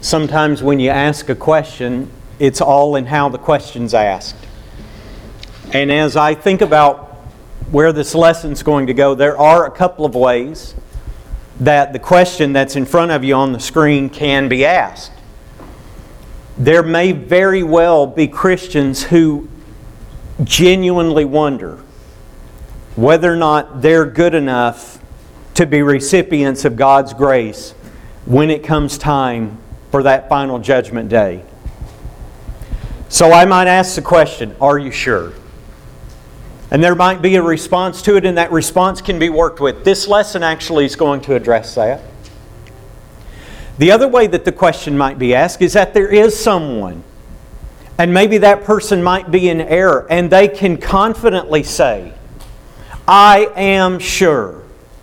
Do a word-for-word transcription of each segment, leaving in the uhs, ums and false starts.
sometimes when you ask a question, it's all in how the question's asked. And as I think about where this lesson's going to go, there are a couple of ways that the question that's in front of you on the screen can be asked. There may very well be Christians who genuinely wonder whether or not they're good enough to be recipients of God's grace when it comes time for that final judgment day. So I might ask the question, are you sure? And there might be a response to it, and that response can be worked with. This lesson actually is going to address that. The other way that the question might be asked is that there is someone, and maybe that person might be in error, and they can confidently say, I am sure.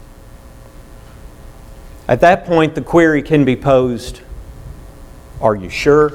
At that point, the query can be posed, are you sure?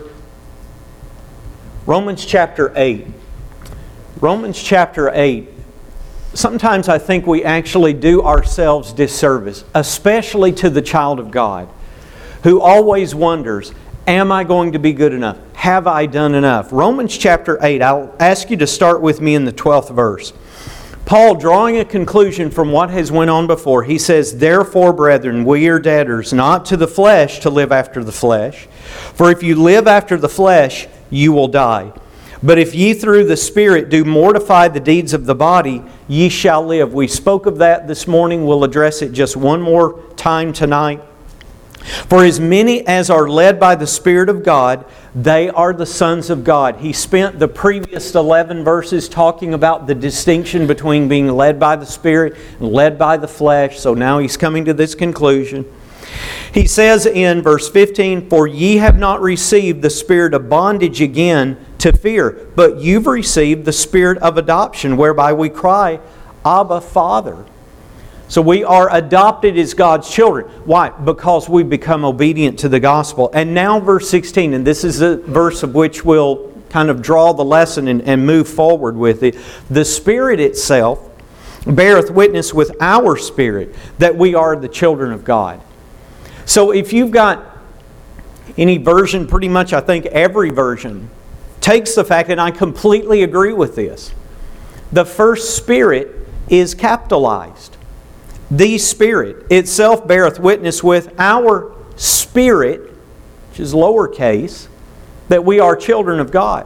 Romans chapter eight. Romans chapter eight. Sometimes I think we actually do ourselves disservice, especially to the child of God, who always wonders, am I going to be good enough? Have I done enough? Romans chapter eight, I'll ask you to start with me in the twelfth verse. Paul, drawing a conclusion from what has went on before, he says, therefore, brethren, we are debtors, not to the flesh, to live after the flesh. For if you live after the flesh, you will die. But if ye through the Spirit do mortify the deeds of the body, ye shall live. We spoke of that this morning. We'll address it just one more time tonight. For as many as are led by the Spirit of God, they are the sons of God. He spent the previous eleven verses talking about the distinction between being led by the Spirit and led by the flesh. So now he's coming to this conclusion. He says in verse fifteen, for ye have not received the spirit of bondage again to fear, but you've received the spirit of adoption, whereby we cry, Abba, Father. So we are adopted as God's children. Why? Because we become obedient to the gospel. And now verse sixteen, and this is the verse of which we'll kind of draw the lesson and, and move forward with it. The Spirit itself beareth witness with our spirit that we are the children of God. So if you've got any version, pretty much I think every version takes the fact, and I completely agree with this, the first Spirit is capitalized. The Spirit itself beareth witness with our spirit, which is lowercase, that we are children of God.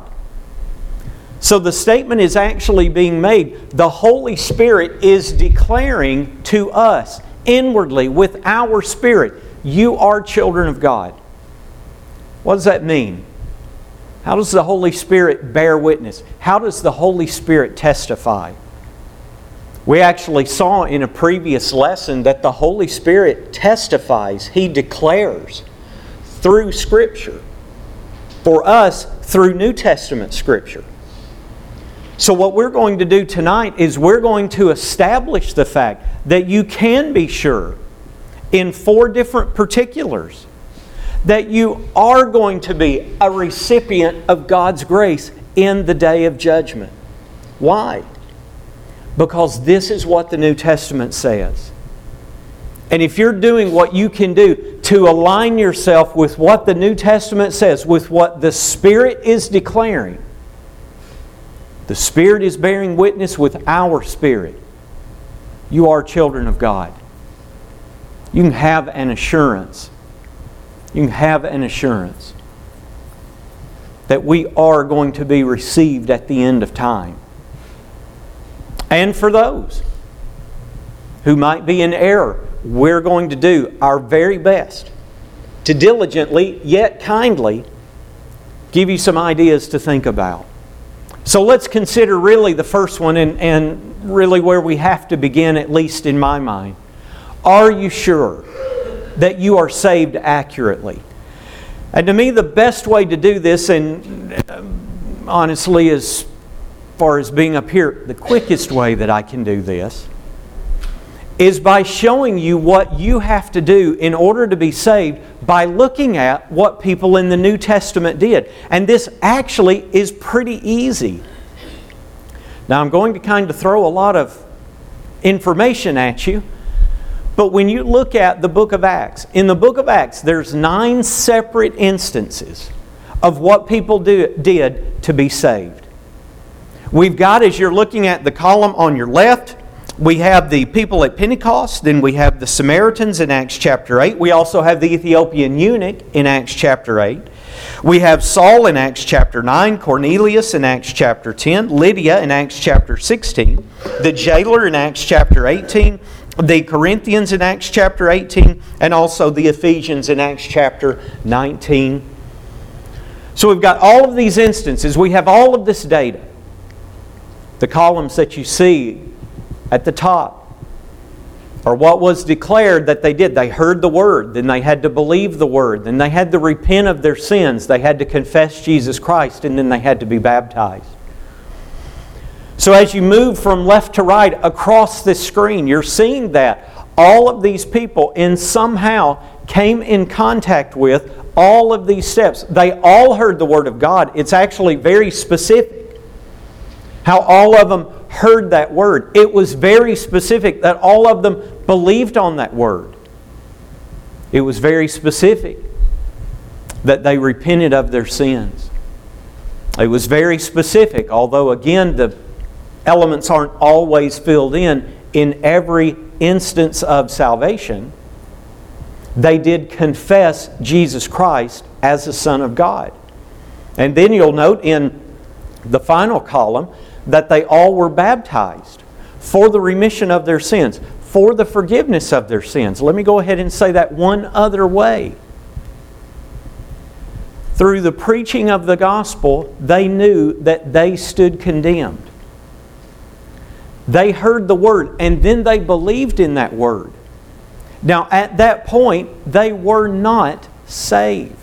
So the statement is actually being made. The Holy Spirit is declaring to us inwardly with our spirit, you are children of God. What does that mean? How does the Holy Spirit bear witness? How does the Holy Spirit testify? We actually saw in a previous lesson that the Holy Spirit testifies. He declares through Scripture. For us, through New Testament Scripture. So what we're going to do tonight is we're going to establish the fact that you can be sure in four different particulars that you are going to be a recipient of God's grace in the day of judgment. Why? Because this is what the New Testament says. And if you're doing what you can do to align yourself with what the New Testament says, with what the Spirit is declaring, the Spirit is bearing witness with our spirit. You are children of God. You can have an assurance. You can have an assurance that we are going to be received at the end of time. And for those who might be in error, we're going to do our very best to diligently, yet kindly, give you some ideas to think about. So let's consider really the first one and, and really where we have to begin, at least in my mind. Are you sure that you are saved accurately? And to me, the best way to do this, and honestly, as far as being up here, the quickest way that I can do this, is by showing you what you have to do in order to be saved by looking at what people in the New Testament did. And this actually is pretty easy. Now I'm going to kind of throw a lot of information at you, But when you look at the book of Acts, in the book of Acts, there's nine separate instances of what people do, did to be saved. We've got, as you're looking at the column on your left, we have the people at Pentecost, then we have the Samaritans in Acts chapter eight. We also have the Ethiopian eunuch in Acts chapter eight. We have Saul in Acts chapter nine, Cornelius in Acts chapter ten, Lydia in Acts chapter sixteen, the jailer in Acts chapter eighteen, the Corinthians in Acts chapter eighteen, and also the Ephesians in Acts chapter nineteen. So we've got all of these instances. We have all of this data. The columns that you see at the top are what was declared that they did. They heard the Word, then they had to believe the Word, then they had to repent of their sins, they had to confess Jesus Christ, and then they had to be baptized. So as you move from left to right across this screen, you're seeing that all of these people in somehow came in contact with all of these steps. They all heard the Word of God. It's actually very specific how all of them heard that Word. It was very specific that all of them believed on that Word. It was very specific that they repented of their sins. It was very specific, although again the elements aren't always filled in in every instance of salvation. They did confess Jesus Christ as the Son of God. And then you'll note in the final column that they all were baptized for the remission of their sins, for the forgiveness of their sins. Let me go ahead and say that one other way. Through the preaching of the gospel, they knew that they stood condemned. They heard the Word, and then they believed in that Word. Now, at that point, they were not saved.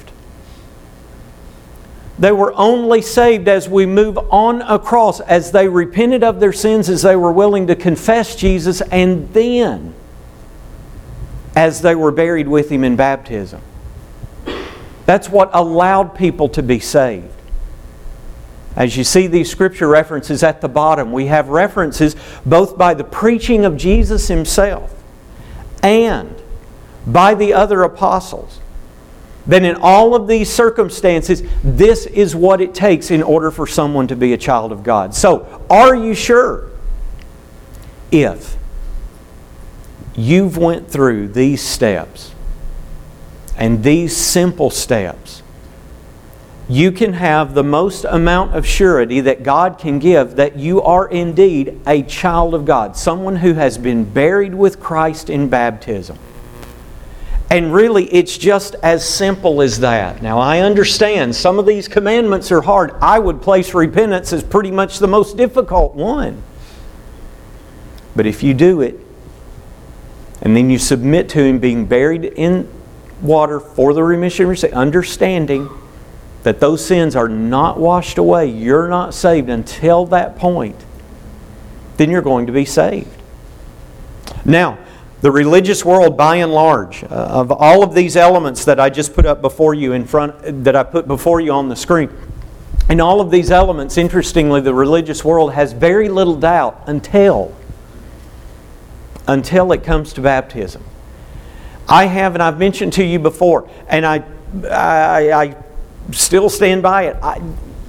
They were only saved as we move on across, as they repented of their sins, as they were willing to confess Jesus, and then as they were buried with Him in baptism. That's what allowed people to be saved. As you see these scripture references at the bottom, we have references both by the preaching of Jesus Himself and by the other apostles. Then in all of these circumstances, this is what it takes in order for someone to be a child of God. So, are you sure? If you've went through these steps and these simple steps, you can have the most amount of surety that God can give that you are indeed a child of God, someone who has been buried with Christ in baptism. And really, it's just as simple as that. Now, I understand some of these commandments are hard. I would place repentance as pretty much the most difficult one. But if you do it, and then you submit to Him being buried in water for the remission of your sins, understanding that those sins are not washed away, you're not saved until that point, then you're going to be saved. Now, the religious world, by and large, uh, of all of these elements that I just put up before you in front, that I put before you on the screen, and all of these elements, interestingly, the religious world has very little doubt until, until it comes to baptism. I have, and I've mentioned to you before, and I, I, I still stand by it. I,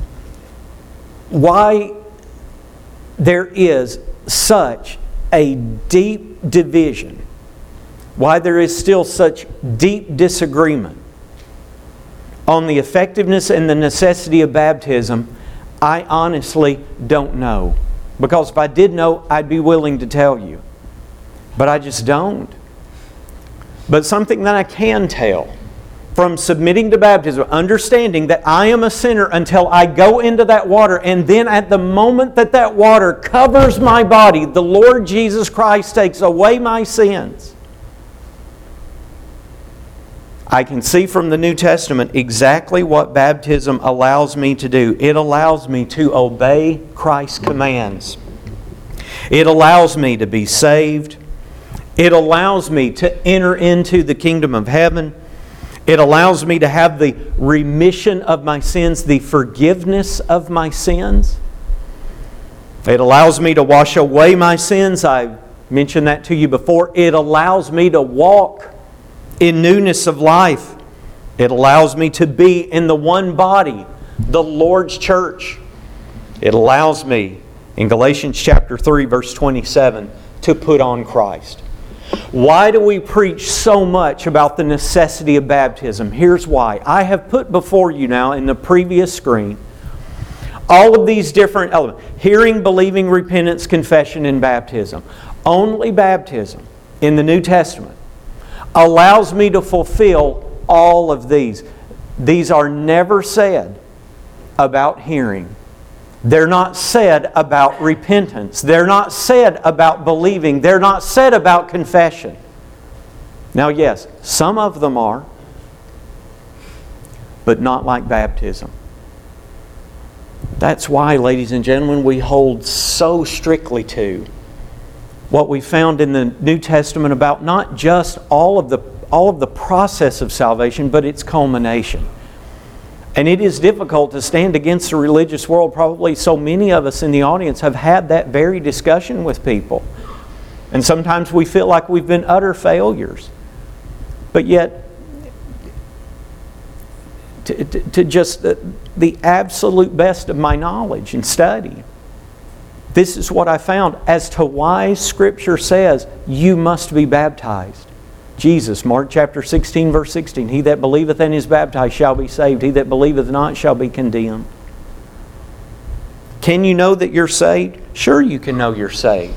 why there is such a deep division, why there is still such deep disagreement on the effectiveness and the necessity of baptism, I honestly don't know. Because if I did know, I'd be willing to tell you. But I just don't. But something that I can tell from submitting to baptism, understanding that I am a sinner until I go into that water, and then at the moment that that water covers my body, the Lord Jesus Christ takes away my sins. I can see from the New Testament exactly what baptism allows me to do. It allows me to obey Christ's commands. It allows me to be saved. It allows me to enter into the kingdom of heaven. It allows me to have the remission of my sins, the forgiveness of my sins. It allows me to wash away my sins. I mentioned that to you before. It allows me to walk in newness of life. It allows me to be in the one body, the Lord's church. It allows me, in Galatians chapter three, verse twenty-seven, to put on Christ. Why do we preach so much about the necessity of baptism? Here's why. I have put before you now in the previous screen all of these different elements. Hearing, believing, repentance, confession, and baptism. Only baptism in the New Testament allows me to fulfill all of these. These are never said about hearing. They're not said about repentance. They're not said about believing. They're not said about confession. Now, yes, some of them are, but not like baptism. That's why, ladies and gentlemen, we hold so strictly to what we found in the New Testament about not just all of the all of the process of salvation, but its culmination. And it is difficult to stand against the religious world. Probably so many of us in the audience have had that very discussion with people. And sometimes we feel like we've been utter failures. But yet, to, to, to just the, the absolute best of my knowledge and study, this is what I found as to why Scripture says you must be baptized. Jesus, Mark chapter sixteen, verse sixteen, he that believeth and is baptized shall be saved. He that believeth not shall be condemned. Can you know that you're saved? Sure, you can know you're saved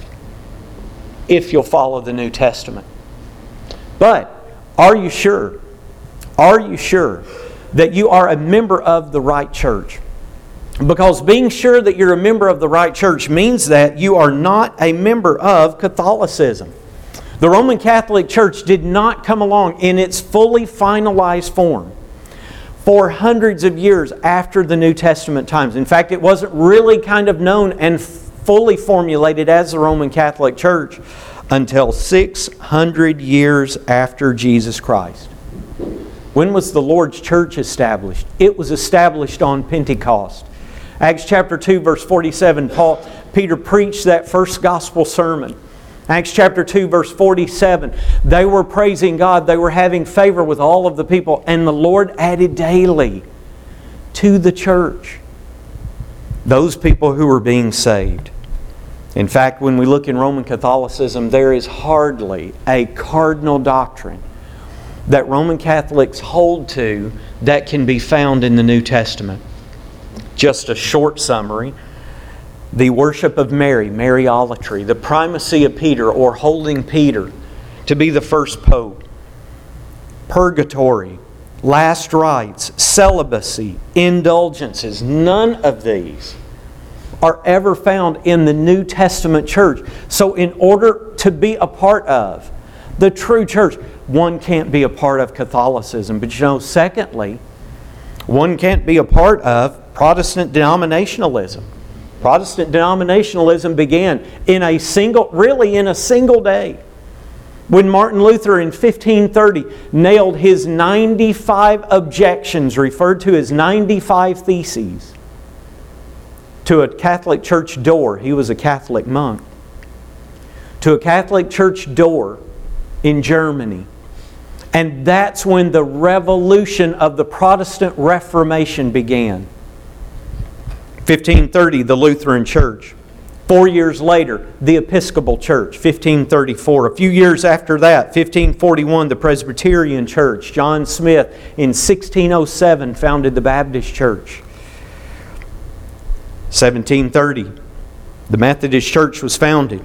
if you'll follow the New Testament. But are you sure? Are you sure that you are a member of the right church? Because being sure that you're a member of the right church means that you are not a member of Catholicism. The Roman Catholic Church did not come along in its fully finalized form for hundreds of years after the New Testament times. In fact, it wasn't really kind of known and fully formulated as the Roman Catholic Church until six hundred years after Jesus Christ. When was the Lord's church established? It was established on Pentecost. Acts chapter two, verse forty-seven, Paul, Peter preached that first gospel sermon. Acts chapter two, verse forty-seven, they were praising God. They were having favor with all of the people. And the Lord added daily to the church those people who were being saved. In fact, when we look in Roman Catholicism, there is hardly a cardinal doctrine that Roman Catholics hold to that can be found in the New Testament. Just a short summary. The worship of Mary, Mariolatry, the primacy of Peter or holding Peter to be the first pope, purgatory, last rites, celibacy, indulgences, none of these are ever found in the New Testament church. So in order to be a part of the true church, one can't be a part of Catholicism. But you know, secondly, one can't be a part of Protestant denominationalism. Protestant denominationalism began in a single, really in a single day, when Martin Luther in fifteen thirty nailed his ninety-five objections, referred to as ninety-five theses, to a Catholic church door. He was a Catholic monk. To a Catholic church door in Germany. And that's when the revolution of the Protestant Reformation began. fifteen thirty, the Lutheran Church. Four years later, the Episcopal Church, fifteen thirty-four. A few years after that, fifteen forty-one, the Presbyterian Church. John Smith in sixteen oh seven founded the Baptist Church. seventeen thirty, the Methodist Church was founded.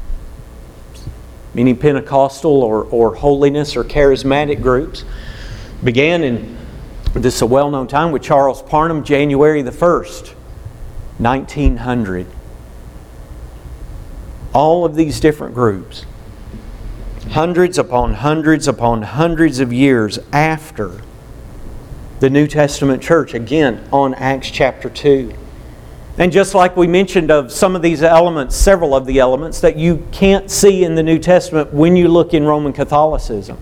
Many Pentecostal or, or holiness or charismatic groups began in this a well-known time with Charles Parham, January the first, nineteen hundred. All of these different groups, hundreds upon hundreds upon hundreds of years after the New Testament church, again on Acts chapter two. And just like we mentioned of some of these elements, several of the elements that you can't see in the New Testament when you look in Roman Catholicism.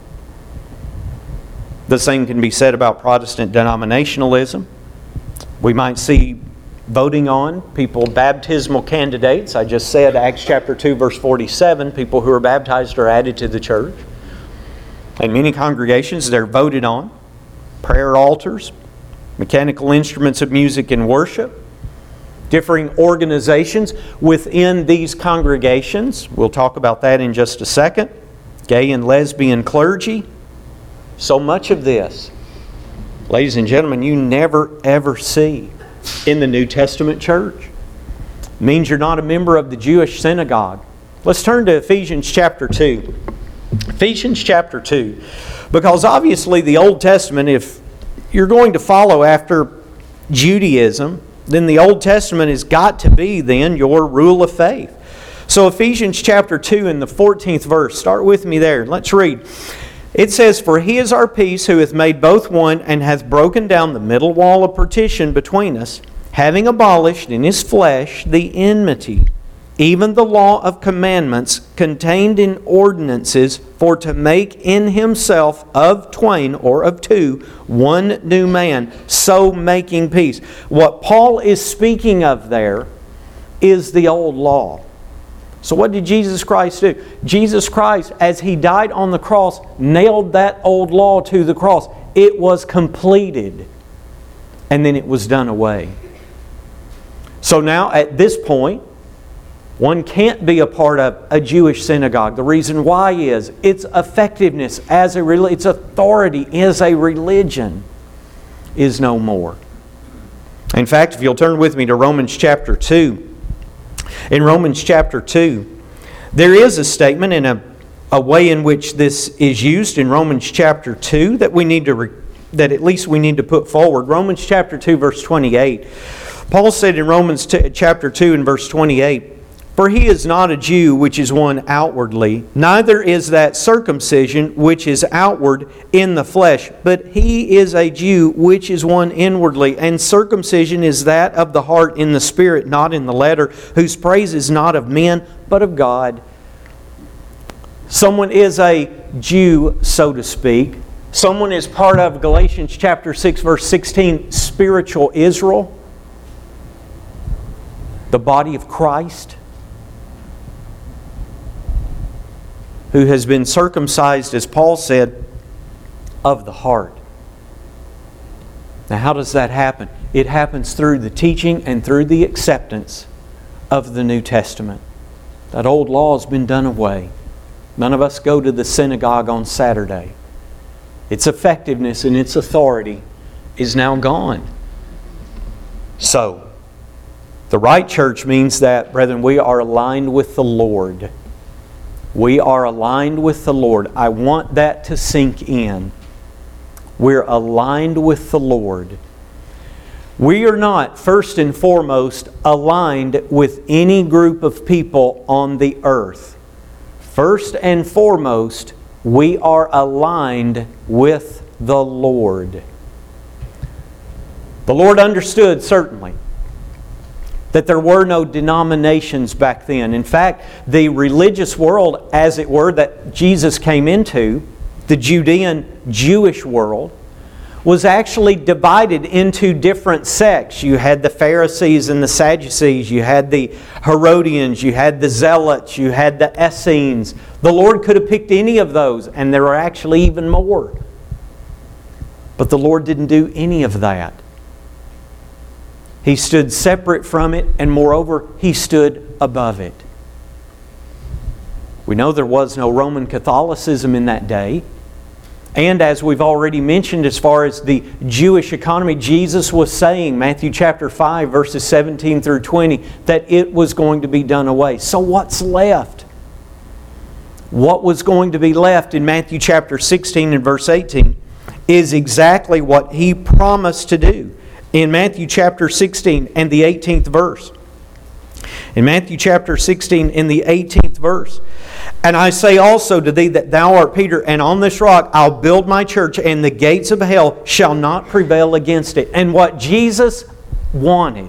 The same can be said about Protestant denominationalism. We might see voting on people, baptismal candidates. I just said Acts chapter two, verse forty-seven, people who are baptized are added to the church. In many congregations, they're voted on. Prayer altars, mechanical instruments of music and worship, differing organizations within these congregations. We'll talk about that in just a second. Gay and lesbian clergy. So much of this, ladies and gentlemen, you never ever see in the New Testament church. It means you're not a member of the Jewish synagogue. Let's turn to Ephesians chapter two. Ephesians chapter two. Because obviously the Old Testament, if you're going to follow after Judaism, then the Old Testament has got to be then your rule of faith. So Ephesians chapter two in the fourteenth verse. Start with me there. Let's read. It says, "For He is our peace, who hath made both one, and hath broken down the middle wall of partition between us, having abolished in His flesh the enmity, even the law of commandments contained in ordinances, for to make in Himself of twain," or of two, "one new man, so making peace." What Paul is speaking of there is the old law. So what did Jesus Christ do? Jesus Christ, as He died on the cross, nailed that old law to the cross. It was completed. And then it was done away. So now at this point, one can't be a part of a Jewish synagogue. The reason why is its effectiveness as a religion, its authority as a religion is no more. In fact, if you'll turn with me to Romans chapter two. In Romans chapter two, there is a statement in a, a way in which this is used in Romans chapter two that we need to re, that at least we need to put forward. Romans chapter two, verse twenty-eight. Paul said in Romans t- chapter two and verse twenty-eight, "For he is not a Jew which is one outwardly, neither is that circumcision which is outward in the flesh, but he is a Jew which is one inwardly. And circumcision is that of the heart in the spirit, not in the letter, whose praise is not of men, but of God." Someone is a Jew, so to speak. Someone is part of Galatians chapter six, verse sixteen, spiritual Israel, the body of Christ, who has been circumcised, as Paul said, of the heart. Now, how does that happen? It happens through the teaching and through the acceptance of the New Testament. That old law has been done away. None of us go to the synagogue on Saturday. Its effectiveness and its authority is now gone. So, the right church means that, brethren, we are aligned with the Lord. We are aligned with the Lord. I want that to sink in. We're aligned with the Lord. We are not, first and foremost, aligned with any group of people on the earth. First and foremost, we are aligned with the Lord. The Lord understood, certainly, that there were no denominations back then. In fact, the religious world, as it were, that Jesus came into, the Judean Jewish world, was actually divided into different sects. You had the Pharisees and the Sadducees, you had the Herodians, you had the Zealots, you had the Essenes. The Lord could have picked any of those, and there were actually even more. But the Lord didn't do any of that. He stood separate from it, and moreover, He stood above it. We know there was no Roman Catholicism in that day. And as we've already mentioned, as far as the Jewish economy, Jesus was saying, Matthew chapter five, verses seventeen through twenty, that it was going to be done away. So what's left? What was going to be left in Matthew chapter sixteen and verse eighteen is exactly what He promised to do. In Matthew chapter sixteen and the eighteenth verse. In Matthew chapter sixteen in the eighteenth verse. "And I say also to thee that thou art Peter, and on this rock I'll build my church, and the gates of hell shall not prevail against it." And what Jesus wanted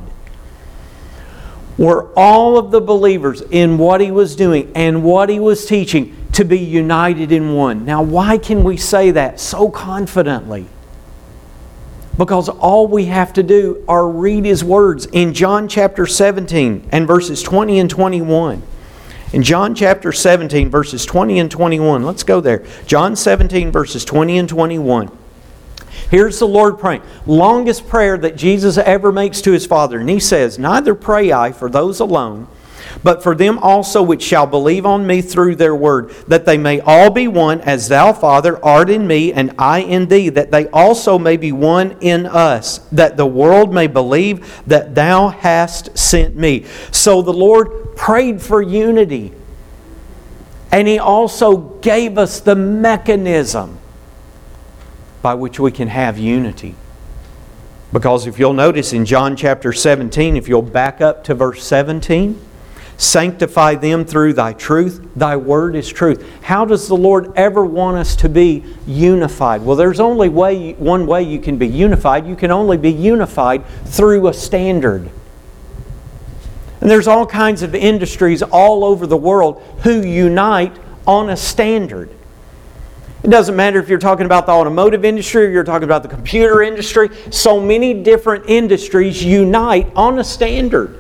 were all of the believers in what He was doing and what He was teaching to be united in one. Now, why can we say that so confidently? Because all we have to do are read His words in John chapter seventeen and verses twenty and twenty-one. In John chapter seventeen, verses twenty and twenty-one, let's go there. John seventeen, verses twenty and twenty-one. Here's the Lord praying. Longest prayer that Jesus ever makes to His Father. And He says, "Neither pray I for those alone, but for them also which shall believe on Me through their word, that they may all be one, as Thou, Father, art in Me, and I in Thee, that they also may be one in us, that the world may believe that Thou hast sent Me." So the Lord prayed for unity. And He also gave us the mechanism by which we can have unity. Because if you'll notice in John chapter seventeen, if you'll back up to verse seventeen, "Sanctify them through Thy truth. Thy word is truth." How does the Lord ever want us to be unified? Well, there's only way, one way you can be unified. You can only be unified through a standard. And there's all kinds of industries all over the world who unite on a standard. It doesn't matter if you're talking about the automotive industry or you're talking about the computer industry. So many different industries unite on a standard.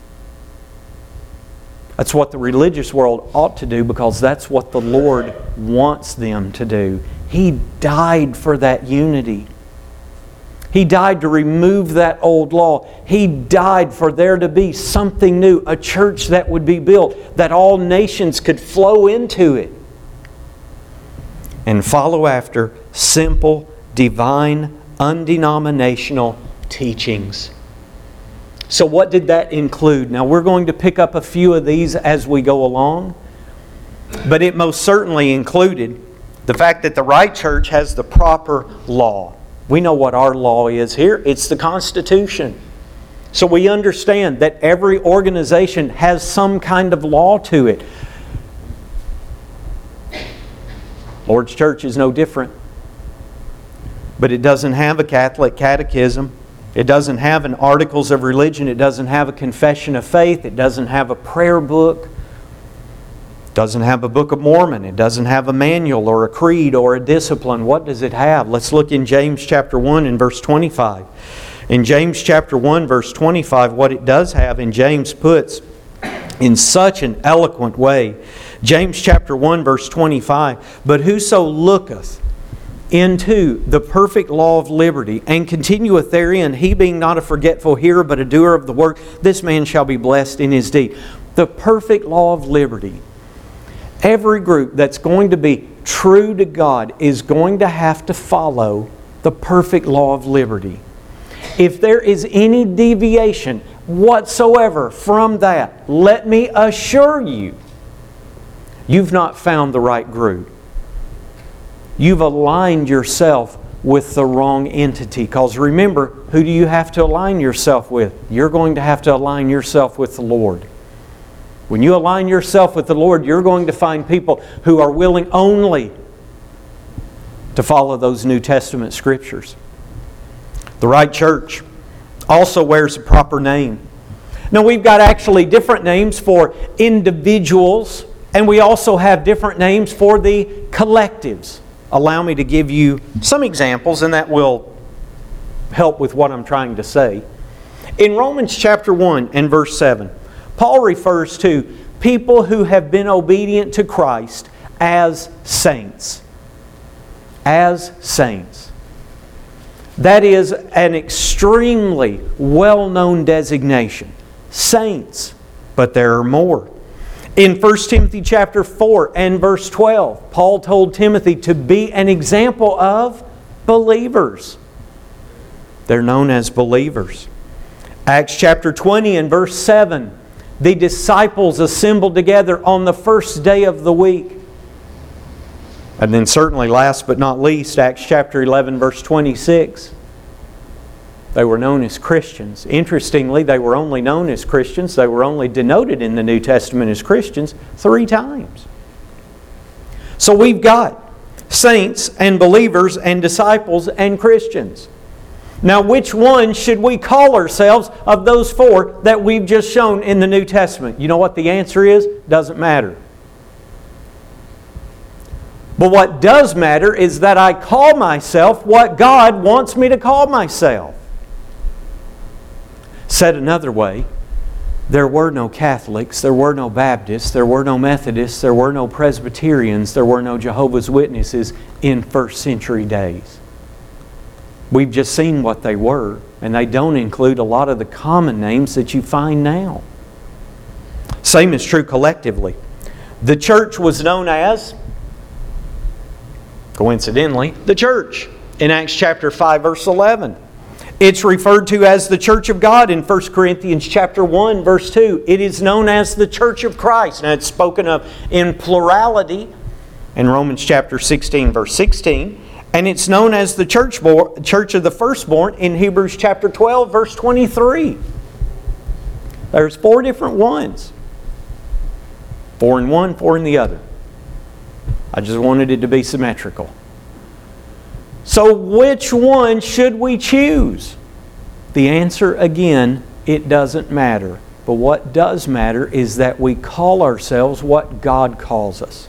That's what the religious world ought to do, because that's what the Lord wants them to do. He died for that unity. He died to remove that old law. He died for there to be something new, a church that would be built, that all nations could flow into it and follow after simple, divine, undenominational teachings. So what did that include? Now we're going to pick up a few of these as we go along, but it most certainly included the fact that the right church has the proper law. We know what our law is here. It's the Constitution. So we understand that every organization has some kind of law to it. Lord's Church is no different. But it doesn't have a Catholic catechism. It doesn't have an Articles of Religion. It doesn't have a confession of faith. It doesn't have a prayer book. It doesn't have a Book of Mormon. It doesn't have a manual or a creed or a discipline. What does it have? Let's look in James chapter one and verse twenty-five. In James chapter one, verse twenty-five, what it does have, and James puts in such an eloquent way. James chapter one, verse twenty-five, "But whoso looketh into the perfect law of liberty, and continueth therein, he being not a forgetful hearer, but a doer of the work, this man shall be blessed in his deed." The perfect law of liberty. Every group that's going to be true to God is going to have to follow the perfect law of liberty. If there is any deviation whatsoever from that, let me assure you, you've not found the right group. You've aligned yourself with the wrong entity. Because remember, who do you have to align yourself with? You're going to have to align yourself with the Lord. When you align yourself with the Lord, you're going to find people who are willing only to follow those New Testament Scriptures. The right church also wears a proper name. Now we've got actually different names for individuals, and we also have different names for the collectives. Allow me to give you some examples, and that will help with what I'm trying to say. In Romans chapter one and verse seven, Paul refers to people who have been obedient to Christ as saints. As saints. That is an extremely well-known designation. Saints. But there are more. In First Timothy chapter four and verse twelve, Paul told Timothy to be an example of believers. They're known as believers. Acts chapter twenty and verse seven, the disciples assembled together on the first day of the week. And then certainly last but not least, Acts chapter eleven verse twenty-six. They were known as Christians. Interestingly, they were only known as Christians. They were only denoted in the New Testament as Christians three times. So we've got saints and believers and disciples and Christians. Now, which one should we call ourselves of those four that we've just shown in the New Testament? You know what the answer is? Doesn't matter. But what does matter is that I call myself what God wants me to call myself. Said another way, there were no Catholics, there were no Baptists, there were no Methodists, there were no Presbyterians, there were no Jehovah's Witnesses in first century days. We've just seen what they were, and they don't include a lot of the common names that you find now. Same is true collectively. The church was known as, coincidentally, the church in Acts chapter five, verse eleven. It's referred to as the church of God in First Corinthians chapter one, verse two. It is known as the church of Christ. Now it's spoken of in plurality in Romans chapter sixteen, verse sixteen. And it's known as the church, church of the firstborn in Hebrews chapter twelve, verse twenty-three. There's four different ones. Four in one, four in the other. I just wanted it to be symmetrical. So which one should we choose? The answer, again, it doesn't matter. But what does matter is that we call ourselves what God calls us.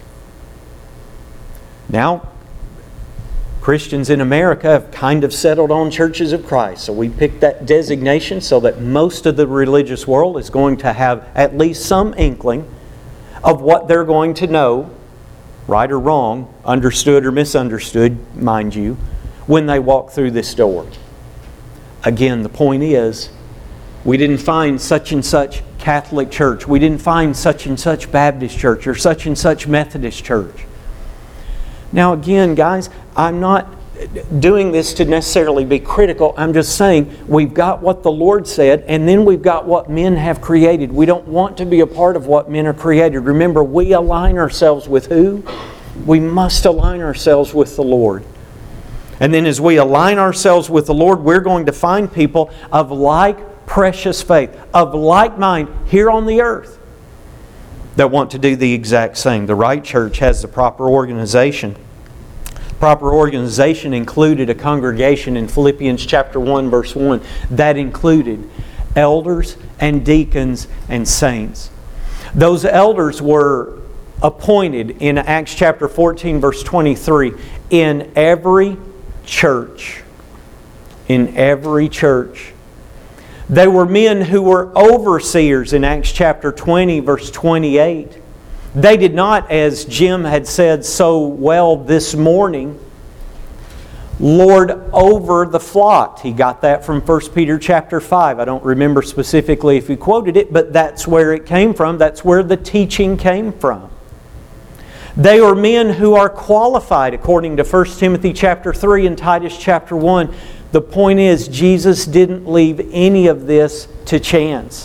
Now, Christians in America have kind of settled on churches of Christ. So we picked that designation so that most of the religious world is going to have at least some inkling of what they're going to know, right or wrong, understood or misunderstood, mind you, when they walk through this door. Again, the point is, we didn't find such and such Catholic church. We didn't find such and such Baptist church or such and such Methodist church. Now again, guys, I'm not doing this to necessarily be critical. I'm just saying we've got what the Lord said, and then we've got what men have created. We don't want to be a part of what men are created. Remember, we align ourselves with who? We must align ourselves with the Lord. And then as we align ourselves with the Lord, we're going to find people of like precious faith, of like mind here on the earth that want to do the exact same. The right church has the proper organization. Proper organization included a congregation in Philippians chapter one, verse one, that included elders and deacons and saints. Those elders were appointed in Acts chapter fourteen, verse twenty-three, in every church. In every church. They were men who were overseers in Acts chapter twenty, verse twenty-eight. They did not, as Jim had said so well this morning, lord over the flock. He got that from First Peter chapter five. I don't remember specifically if he quoted it, but that's where it came from. That's where the teaching came from. They are men who are qualified according to First Timothy chapter three and Titus chapter one. The point is, Jesus didn't leave any of this to chance.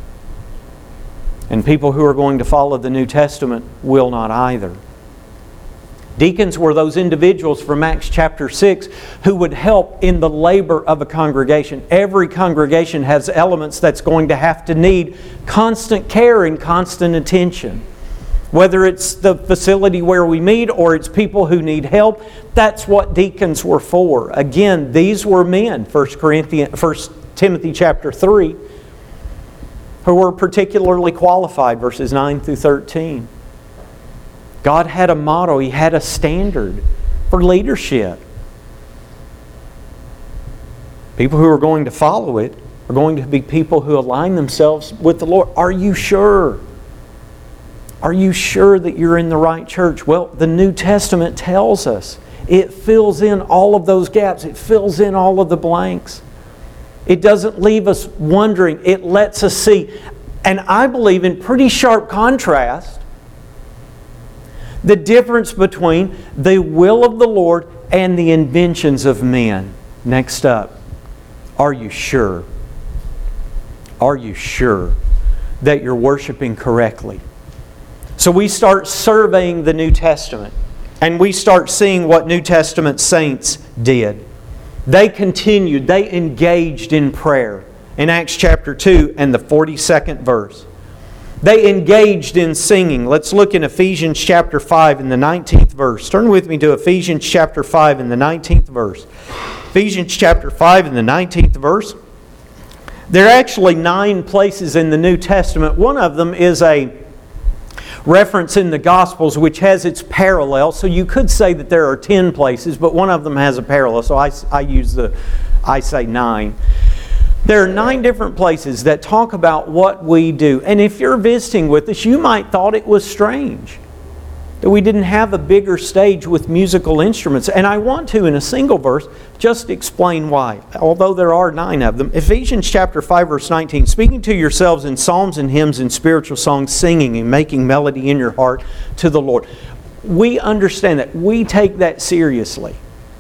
And people who are going to follow the New Testament will not either. Deacons were those individuals from Acts chapter six who would help in the labor of a congregation. Every congregation has elements that's going to have to need constant care and constant attention. Whether it's the facility where we meet or it's people who need help, that's what deacons were for. Again, these were men, First Corinthians, First Timothy chapter three, who were particularly qualified, verses nine through thirteen. God had a motto, He had a standard for leadership. People who are going to follow it are going to be people who align themselves with the Lord. Are you sure? Are you sure that you're in the right church? Well, the New Testament tells us. It fills in all of those gaps. It fills in all of the blanks. It doesn't leave us wondering. It lets us see. And I believe in pretty sharp contrast, the difference between the will of the Lord and the inventions of men. Next up, are you sure? Are you sure that you're worshiping correctly? So we start surveying the New Testament, and we start seeing what New Testament saints did. They continued, they engaged in prayer. In Acts chapter two and the forty-second verse. They engaged in singing. Let's look in Ephesians chapter five and the nineteenth verse. Turn with me to Ephesians chapter five and the nineteenth verse. Ephesians chapter five and the nineteenth verse. There are actually nine places in the New Testament. One of them is a reference in the Gospels which has its parallel. So you could say that there are ten places, but one of them has a parallel. So I, I use the, I say nine. There are nine different places that talk about what we do. And if you're visiting with us, you might thought it was strange that we didn't have a bigger stage with musical instruments. And I want to, in a single verse, just explain why, although there are nine of them. Ephesians chapter five, verse nineteen, speaking to yourselves in psalms and hymns and spiritual songs, singing and making melody in your heart to the Lord. We understand that. We take that seriously.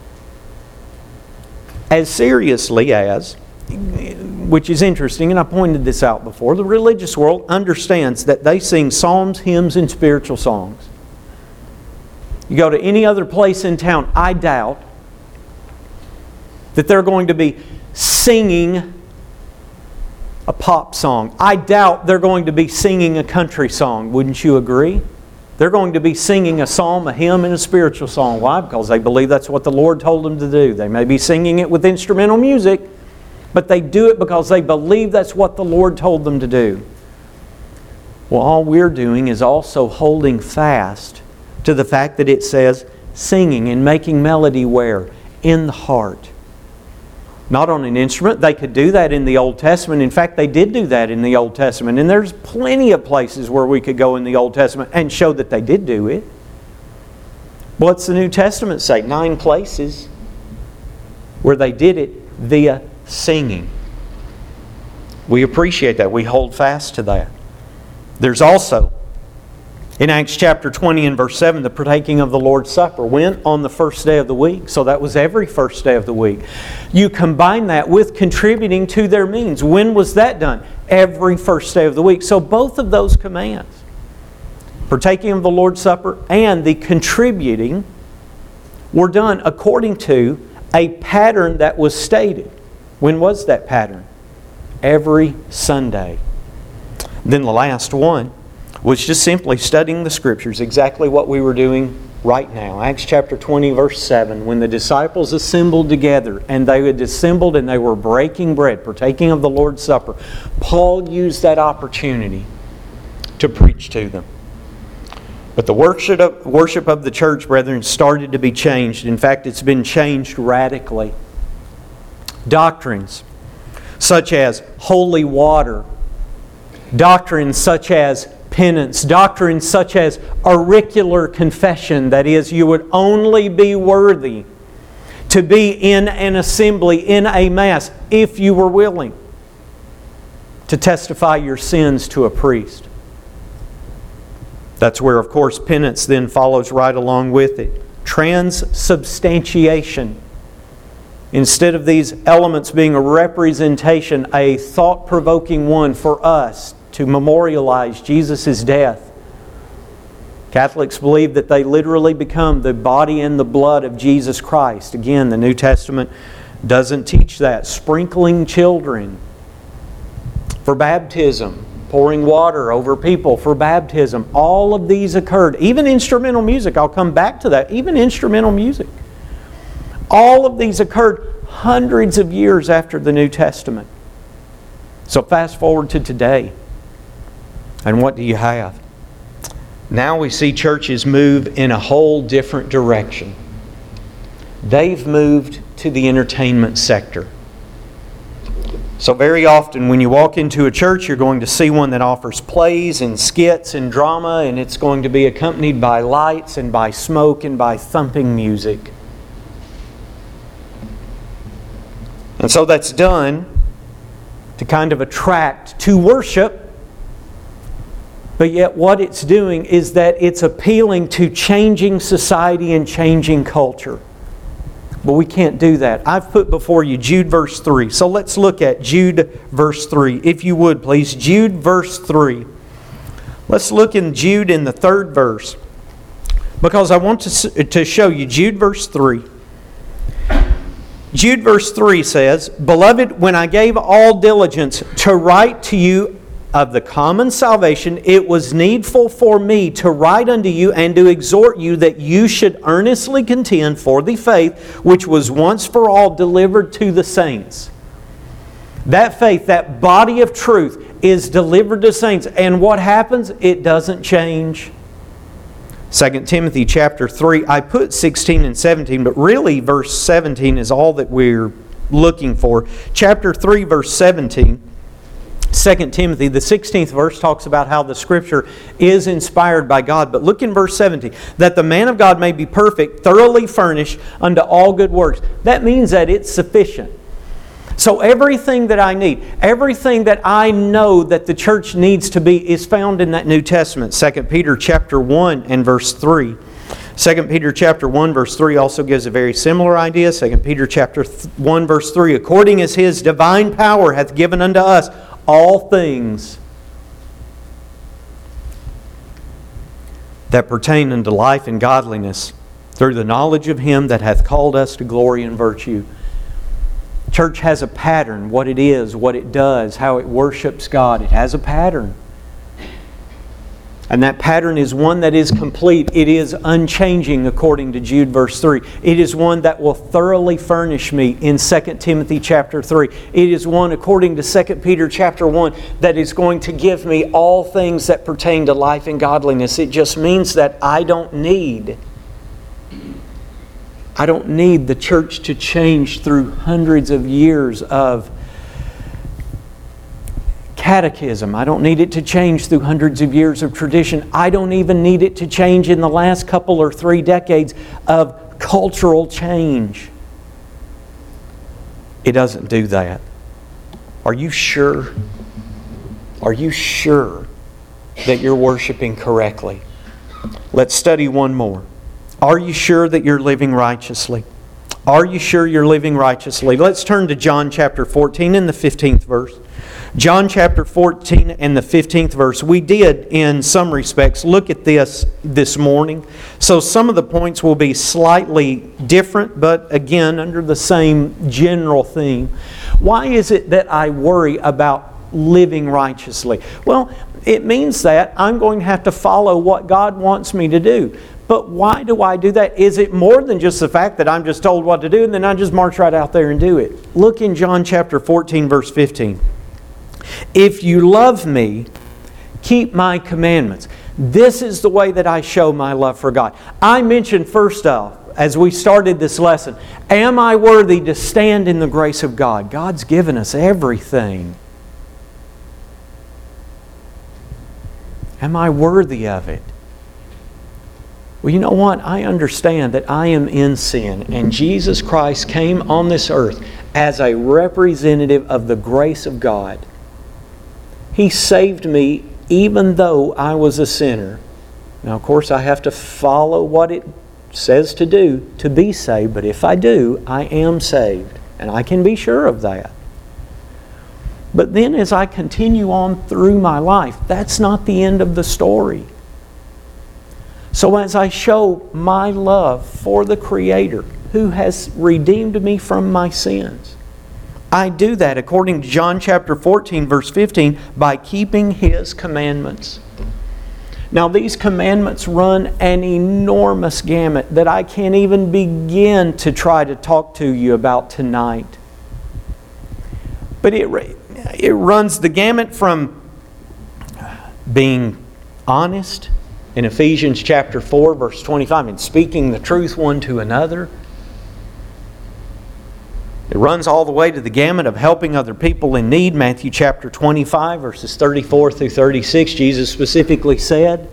As seriously as, which is interesting, and I pointed this out before, the religious world understands that they sing psalms, hymns, and spiritual songs. You go to any other place in town, I doubt that they're going to be singing a pop song. I doubt they're going to be singing a country song. Wouldn't you agree? They're going to be singing a psalm, a hymn, and a spiritual song. Why? Because they believe that's what the Lord told them to do. They may be singing it with instrumental music, but they do it because they believe that's what the Lord told them to do. Well, all we're doing is also holding fast to the fact that it says singing and making melody where? In the heart. Not on an instrument. They could do that in the Old Testament. In fact, they did do that in the Old Testament. And there's plenty of places where we could go in the Old Testament and show that they did do it. What's the New Testament say? Nine places where they did it via singing. We appreciate that. We hold fast to that. There's also, in Acts chapter twenty and verse seven, the partaking of the Lord's Supper. When? On the first day of the week. So that was every first day of the week. You combine that with contributing to their means. When was that done? Every first day of the week. So both of those commands, partaking of the Lord's Supper and the contributing, were done according to a pattern that was stated. When was that pattern? Every Sunday. Then the last one was just simply studying the Scriptures, exactly what we were doing right now. Acts chapter twenty, verse seven, when the disciples assembled together, and they had assembled and they were breaking bread, partaking of the Lord's Supper, Paul used that opportunity to preach to them. But the worship of, worship of the church, brethren, started to be changed. In fact, it's been changed radically. Doctrines such as holy water, doctrines such as penance, doctrines such as auricular confession, that is, you would only be worthy to be in an assembly, in a mass, if you were willing to testify your sins to a priest. That's where, of course, penance then follows right along with it. Transubstantiation. Instead of these elements being a representation, a thought-provoking one for us to memorialize Jesus' death, Catholics believe that they literally become the body and the blood of Jesus Christ. Again, the New Testament doesn't teach that. Sprinkling children for baptism, pouring water over people for baptism, all of these occurred. Even instrumental music, I'll come back to that, even instrumental music. All of these occurred hundreds of years after the New Testament. So fast forward to today. And what do you have? Now we see churches move in a whole different direction. They've moved to the entertainment sector. So very often when you walk into a church, you're going to see one that offers plays and skits and drama, and it's going to be accompanied by lights and by smoke and by thumping music. And so that's done to kind of attract to worship. But yet what it's doing is that it's appealing to changing society and changing culture. But we can't do that. I've put before you Jude verse three. So let's look at Jude verse three. If you would, please. Jude verse three. Let's look in Jude in the third verse. Because I want to, to show you Jude verse three. Jude verse three says, Beloved, when I gave all diligence to write to you of the common salvation, it was needful for me to write unto you and to exhort you that you should earnestly contend for the faith which was once for all delivered to the saints. That faith, that body of truth, is delivered to saints. And what happens? It doesn't change. Second Timothy chapter three, I put sixteen and seventeen, but really verse seventeen is all that we're looking for. Chapter three, verse seventeen, Second Timothy, the sixteenth verse talks about how the Scripture is inspired by God. But look in verse seventeen, that the man of God may be perfect, thoroughly furnished unto all good works. That means that it's sufficient. So everything that I need, everything that I know that the church needs to be is found in that New Testament. Second Peter chapter one and verse three. Second Peter chapter one verse three also gives a very similar idea. Second Peter chapter one verse three, according as His divine power hath given unto us all things that pertain unto life and godliness through the knowledge of Him that hath called us to glory and virtue. Church has a pattern, what it is, what it does, how it worships God. It has a pattern. And that pattern is one that is complete. It is unchanging according to Jude verse three. It is one that will thoroughly furnish me in Second Timothy chapter three. It is one according to Second Peter chapter one that is going to give me all things that pertain to life and godliness. It just means that I don't need I don't need the church to change through hundreds of years of catechism. I don't need it to change through hundreds of years of tradition. I don't even need it to change in the last couple or three decades of cultural change. It doesn't do that. Are you sure? Are you sure that you're worshiping correctly? Let's study one more. Are you sure that you're living righteously? Are you sure you're living righteously? Let's turn to John chapter fourteen and the fifteenth verse. John chapter fourteen and the fifteenth verse. We did, in some respects, look at this this morning. So some of the points will be slightly different, but again, under the same general theme. Why is it that I worry about living righteously? Well, it means that I'm going to have to follow what God wants me to do. But why do I do that? Is it more than just the fact that I'm just told what to do and then I just march right out there and do it? Look in John chapter fourteen, verse fifteen. If you love me, keep my commandments. This is the way that I show my love for God. I mentioned first off, as we started this lesson, am I worthy to stand in the grace of God? God's given us everything. Am I worthy of it? Well, you know what? I understand that I am in sin, and Jesus Christ came on this earth as a representative of the grace of God. He saved me even though I was a sinner. Now, of course, I have to follow what it says to do to be saved, but if I do, I am saved, and I can be sure of that. But then as I continue on through my life, that's not the end of the story. So as I show my love for the Creator who has redeemed me from my sins, I do that according to John chapter fourteen, verse fifteen, by keeping His commandments. Now these commandments run an enormous gamut that I can't even begin to try to talk to you about tonight. But it, it runs the gamut from being honest, in Ephesians chapter four, verse twenty-five, and speaking the truth one to another. It runs all the way to the gamut of helping other people in need. Matthew chapter twenty-five, verses thirty-four through thirty-six, Jesus specifically said,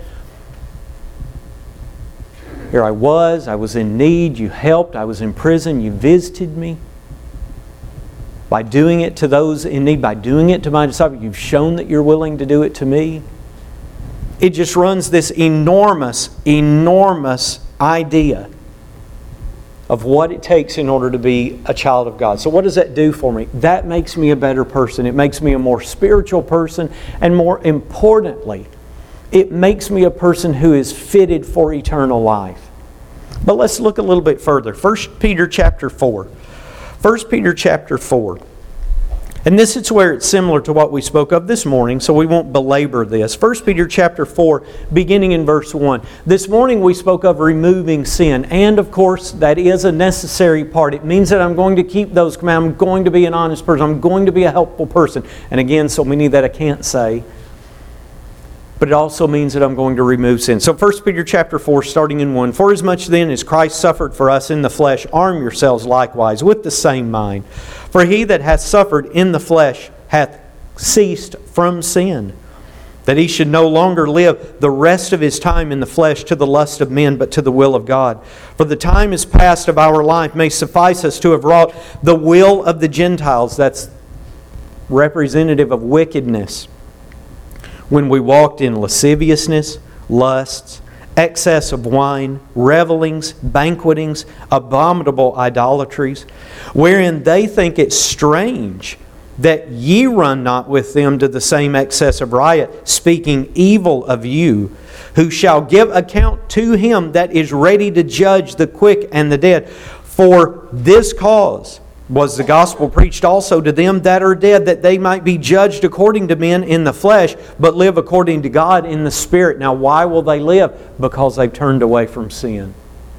here I was, I was in need, you helped, I was in prison, you visited me. By doing it to those in need, by doing it to my disciples, you've shown that you're willing to do it to me. It just runs this enormous, enormous idea of what it takes in order to be a child of God. So what does that do for me? That makes me a better person. It makes me a more spiritual person. And more importantly, it makes me a person who is fitted for eternal life. But let's look a little bit further. First Peter chapter four. First Peter chapter four. And this is where it's similar to what we spoke of this morning, so we won't belabor this. First Peter chapter four, beginning in verse one. This morning we spoke of removing sin. And of course, that is a necessary part. It means that I'm going to keep those commandments. I'm going to be an honest person. I'm going to be a helpful person. And again, so many that I can't say. But it also means that I'm going to remove sin. So First Peter chapter four, starting in one. For as much then as Christ suffered for us in the flesh, arm yourselves likewise with the same mind. For he that hath suffered in the flesh hath ceased from sin, that he should no longer live the rest of his time in the flesh to the lust of men, but to the will of God. For the time is past of our life may suffice us to have wrought the will of the Gentiles. That's representative of wickedness. When we walked in lasciviousness, lusts, excess of wine, revellings, banquetings, abominable idolatries, wherein they think it strange that ye run not with them to the same excess of riot, speaking evil of you, who shall give account to him that is ready to judge the quick and the dead. For this cause was the gospel preached also to them that are dead, that they might be judged according to men in the flesh, but live according to God in the Spirit. Now why will they live? Because they've turned away from sin.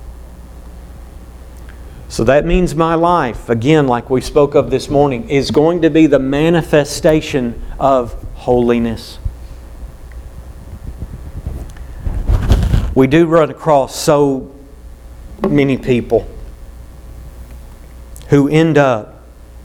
So that means my life, again, like we spoke of this morning, is going to be the manifestation of holiness. We do run across so many people who end up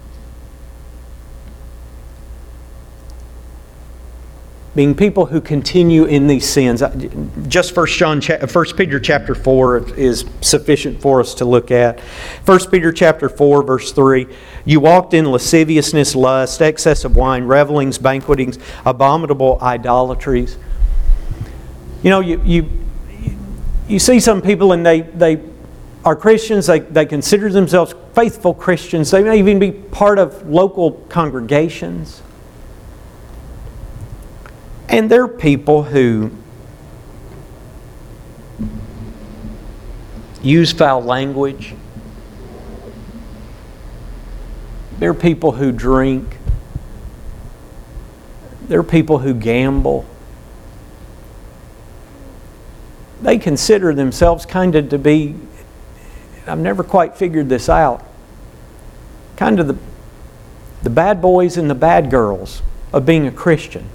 being people who continue in these sins. Just First John, First Peter chapter four is sufficient for us to look at. First Peter chapter four, verse three. You walked in lasciviousness, lust, excess of wine, revellings, banquetings, abominable idolatries. You know, you you you see some people and they they. are Christians, they, they consider themselves faithful Christians. They may even be part of local congregations. And they're people who use foul language. They're people who drink. They're people who gamble. They consider themselves kind of to be, I've never quite figured this out, kind of the, the bad boys and the bad girls of being a Christian.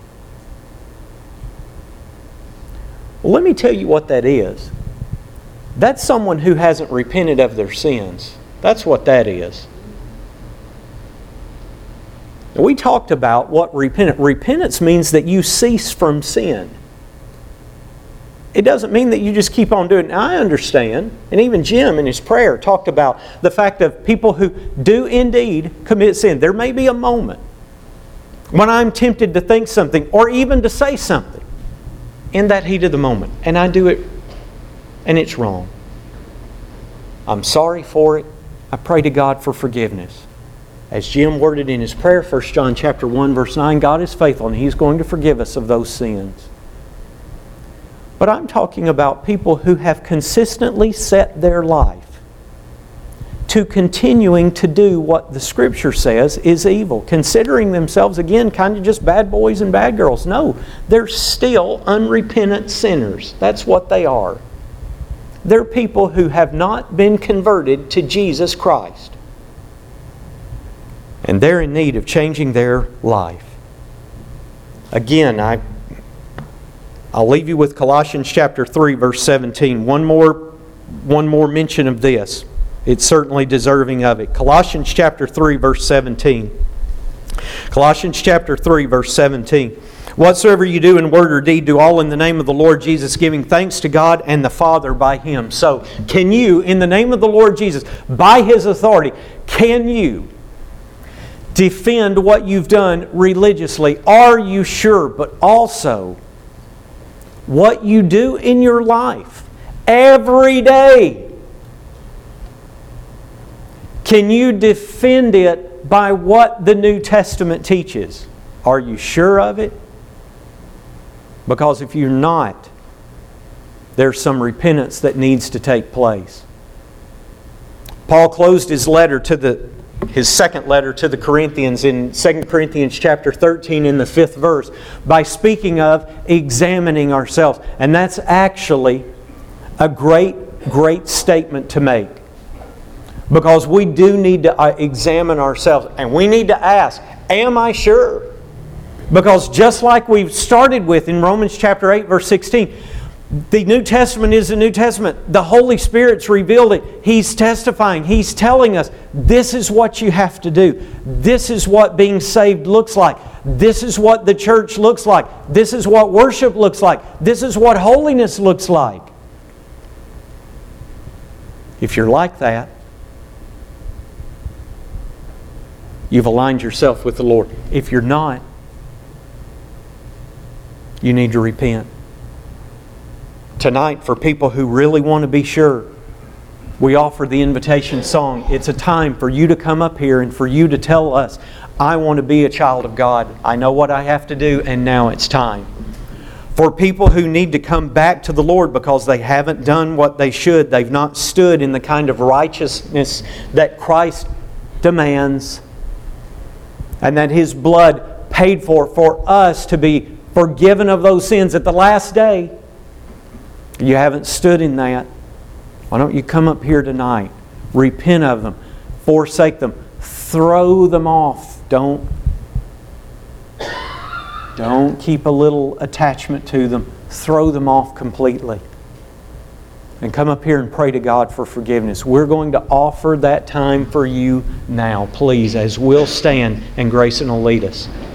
Well, let me tell you what that is. That's someone who hasn't repented of their sins. That's what that is. Now, we talked about what repentance. Repentance means that you cease from sin. It doesn't mean that you just keep on doing it. Now, I understand, and even Jim in his prayer talked about the fact of people who do indeed commit sin. There may be a moment when I'm tempted to think something or even to say something in that heat of the moment, and I do it and it's wrong. I'm sorry for it. I pray to God for forgiveness. As Jim worded in his prayer, First John chapter one, verse nine, God is faithful and He's going to forgive us of those sins. But I'm talking about people who have consistently set their life to continuing to do what the Scripture says is evil, considering themselves, again, kind of just bad boys and bad girls. No, they're still unrepentant sinners. That's what they are. They're people who have not been converted to Jesus Christ. And they're in need of changing their life. Again, I I'll leave you with Colossians chapter three, verse seventeen. One more, one more mention of this. It's certainly deserving of it. Colossians chapter three, verse seventeen. Colossians chapter three, verse seventeen. Whatsoever you do in word or deed, do all in the name of the Lord Jesus, giving thanks to God and the Father by Him. So, can you, in the name of the Lord Jesus, by His authority, can you defend what you've done religiously? Are you sure? But also, what you do in your life every day, can you defend it by what the New Testament teaches? Are you sure of it? Because if you're not, there's some repentance that needs to take place. Paul closed his letter to the his second letter to the Corinthians in Second Corinthians chapter thirteen in the fifth verse by speaking of examining ourselves. And that's actually a great, great statement to make. Because we do need to examine ourselves, and we need to ask, am I sure? Because just like we've started with in Romans chapter eight verse sixteen, the New Testament is the New Testament. The Holy Spirit's revealed it. He's testifying. He's telling us, this is what you have to do. This is what being saved looks like. This is what the church looks like. This is what worship looks like. This is what holiness looks like. If you're like that, you've aligned yourself with the Lord. If you're not, you need to repent. Tonight, for people who really want to be sure, we offer the invitation song. It's a time for you to come up here and for you to tell us, I want to be a child of God. I know what I have to do, and now it's time. For people who need to come back to the Lord because they haven't done what they should, they've not stood in the kind of righteousness that Christ demands, and that His blood paid for, for us to be forgiven of those sins at the last day. You haven't stood in that. Why don't you come up here tonight? Repent of them. Forsake them. Throw them off. Don't, don't keep a little attachment to them. Throw them off completely. And come up here and pray to God for forgiveness. We're going to offer that time for you now, please, as we'll stand and Grayson will lead us.